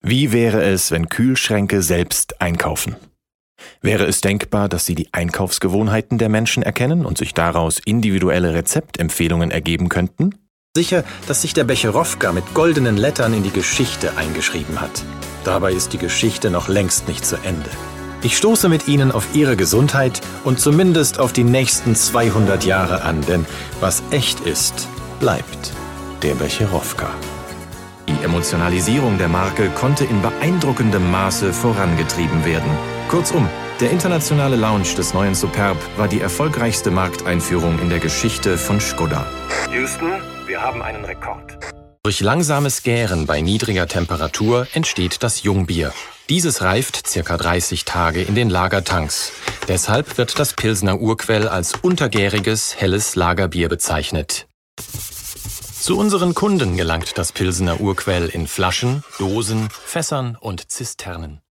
Wie wäre es, wenn Kühlschränke selbst einkaufen? Wäre es denkbar, dass sie die Einkaufsgewohnheiten der Menschen erkennen und sich daraus individuelle Rezeptempfehlungen ergeben könnten? Sicher, dass sich der Becherowka mit goldenen Lettern in die Geschichte eingeschrieben hat. Dabei ist die Geschichte noch längst nicht zu Ende. Ich stoße mit Ihnen auf Ihre Gesundheit und zumindest auf die nächsten 200 Jahre an, denn was echt ist, bleibt. Der Becherowka. Die Emotionalisierung der Marke konnte in beeindruckendem Maße vorangetrieben werden. Kurzum, der internationale Launch des neuen Superb war die erfolgreichste Markteinführung in der Geschichte von Škoda. Houston, wir haben einen Rekord. Durch langsames Gären bei niedriger Temperatur entsteht das Jungbier. Dieses reift ca. 30 Tage in den Lagertanks. Deshalb wird das Pilsner Urquell als untergäriges, helles Lagerbier bezeichnet. Zu unseren Kunden gelangt das Pilsener Urquell in Flaschen, Dosen, Fässern und Zisternen.